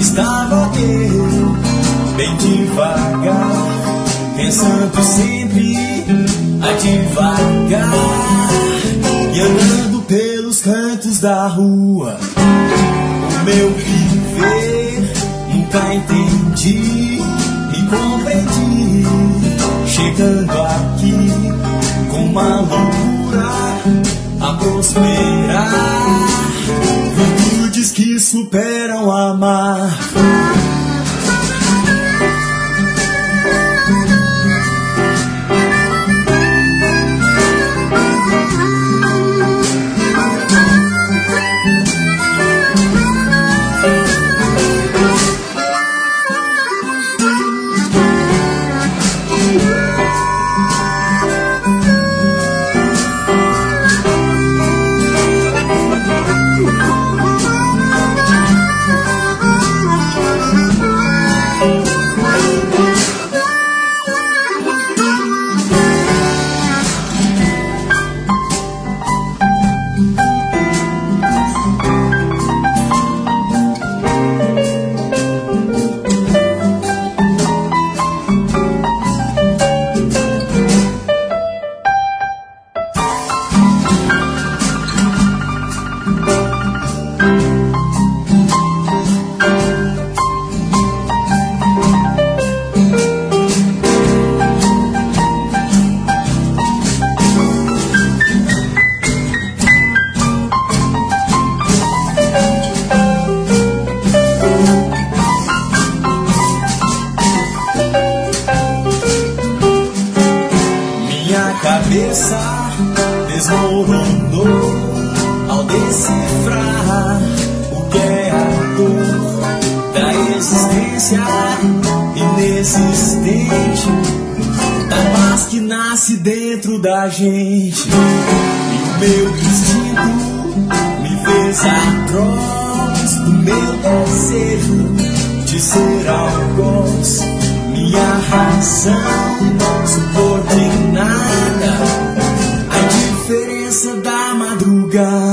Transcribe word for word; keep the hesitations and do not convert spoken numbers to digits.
estava eu, bem devagar, pensando sempre a devagar, e andando pelos cantos da rua, o meu viver nunca entendi e compreendi, chegando aqui com uma loucura a prosperar, virtudes que superam amar. Cabeça desmoronou ao decifrar o que é a dor da existência inexistente, da paz que nasce dentro da gente. E o meu instinto me fez atroz do meu desejo de ser algoz, minha razão subordinada à indiferença da madrugada.